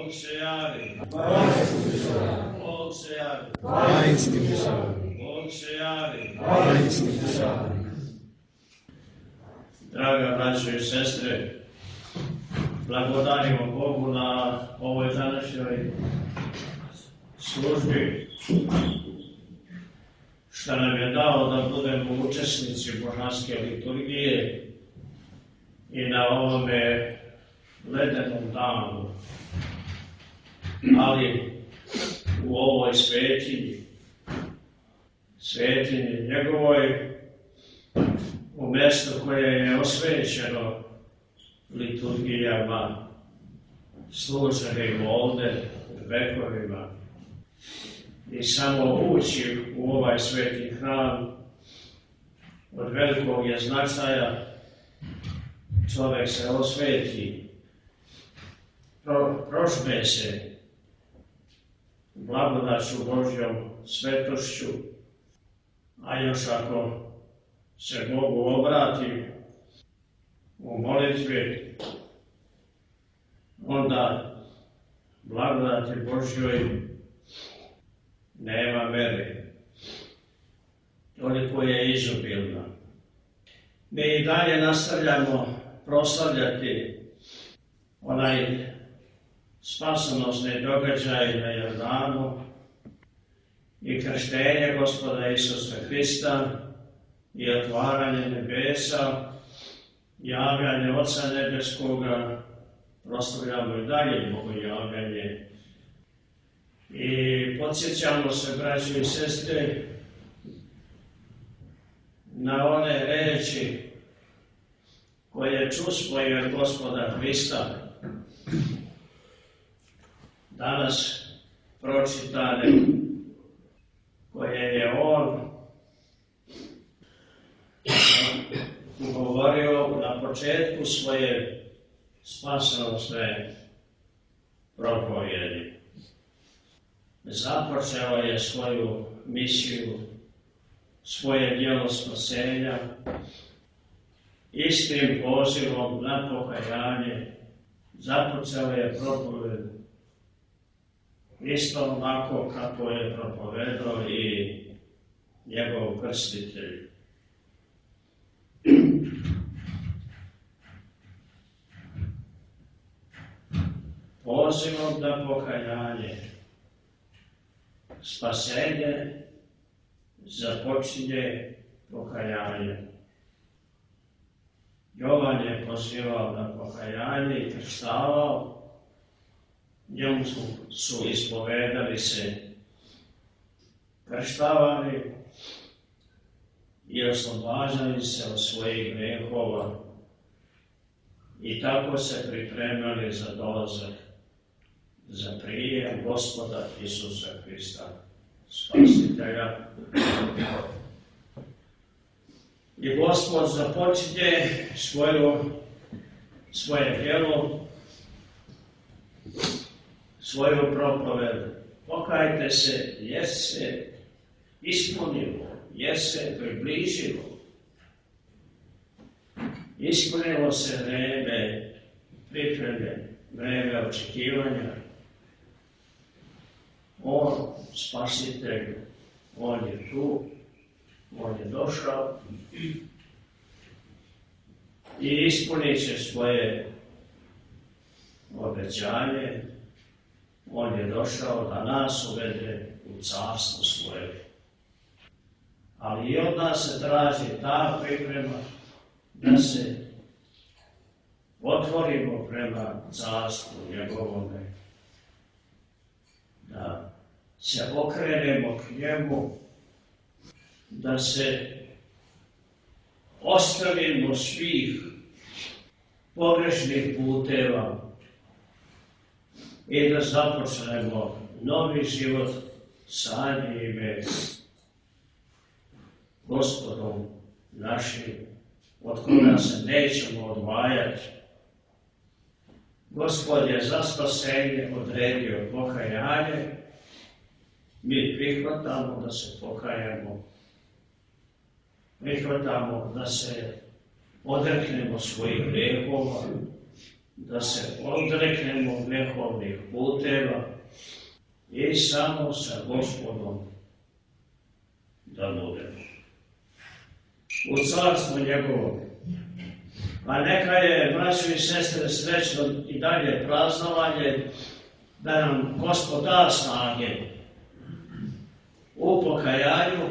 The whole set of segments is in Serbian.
Bog se javi. Bog se javi. Bog se javi. Draga braćo i sestre, blagodarimo Bogu na ovoj današnjoj službi, što nam je dao da budemo učesnici božanske liturgije i na ovome ledenom danu, ali u ovoj svetinji njegovoj, u mjestu koje je osvećeno liturgijama, služenim ovdje vekovima. I samo ući u ovaj sveti hram od velikog je značaja. Čovjek se osveti, prožme se blagodaću Božjom svetošću, a još ako se Bogu obrati u molitvi, onda blagodati Božjoj nema mere. Toliko je izobilna. Mi i dalje nastavljamo proslavljati onaj spasonosni događaj na Jordanu i krštenje Gospoda Isusa Hrista i otvaranje nebesa, javljanje Oca Nebeskoga, proslavljamo i dalje bogojavljanje. I podsjećamo se, braći i sestre, na one reči koje čusmo i od Gospoda Hrista, danas pročitane, koje je on govorio na početku svoje spasonosne propovjedi. Započeo je svoju misiju, svoje djelo spasenja, istim pozivom na pokajanje. Započeo je propovjed isto onako kako je propovedao i njegov krstitelj. Pozivom na pokajanje. Spasenje započinje pokajanje. Jovan je pozivao na pokajanje i krštavao. Njemu su ispovedali se krštavani i oslobađali se od svojih grehova i tako se pripremali za dolazak, za prijem Gospoda Isusa Hrista, Spasitelja. I Gospod započinje svoje djelo, svoju propoved. Pokajte se, jer se ispunilo, jer se približilo. Ispunilo se vreme pripreme, vreme očekivanja. On, Spasitelj, on je tu, on je došao i ispunit će svoje obećanje. On je došao da nas uvede u carstvo svoje. Ali i od nas se traži ta priprema da se otvorimo prema carstvu njegovome, da se okrenemo k njemu, da se ostavimo svih pogrešnih puteva i da započnemo novi život sa njime, Gospodom našim, od koga se nećemo odvajati. Gospod je za spasenje odredio pokajanje. Mi prihvatamo da se pokajamo. Prihvatamo da se odreknemo svojih grehova da se odreknemo grehovnih puteva i samo sa Gospodom da budemo u carstvu njegovom. Pa neka je, braćo i sestre, srećno i dalje praznovanje, da nam Gospod da snage u pokajanju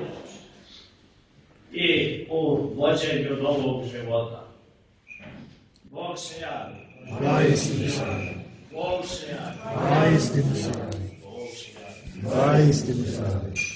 i u vođenju novog života. Bog se javi. Vaistinu se javi. Bog se javi. Vaistinu se javi. Bog se javi. Vaistinu se javi.